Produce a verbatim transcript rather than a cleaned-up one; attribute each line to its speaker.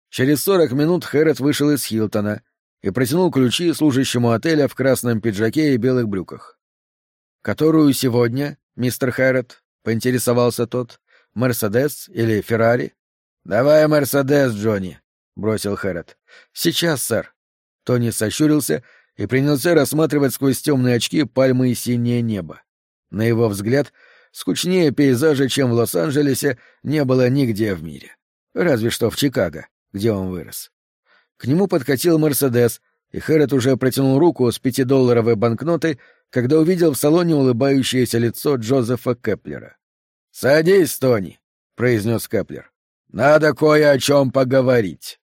Speaker 1: Через сорок минут Хэррот вышел из Хилтона и протянул ключи служащему отеля в красном пиджаке и белых брюках. «Которую сегодня, мистер Хэррот?» — поинтересовался тот. «Мерседес или Феррари?» «Давай Мерседес, Джонни», — бросил Хэррот. «Сейчас, сэр». Тони сощурился и принялся рассматривать сквозь темные очки пальмы и синее небо. На его взгляд, скучнее пейзажа, чем в Лос-Анджелесе, не было нигде в мире. Разве что в Чикаго, где он вырос. К нему подкатил «Мерседес», и Хэррот уже протянул руку с пятидолларовой банкнотой, когда увидел в салоне улыбающееся лицо Джозефа Кеплера. «Садись, Тони», — произнес Кеплер. «Надо кое о чем поговорить».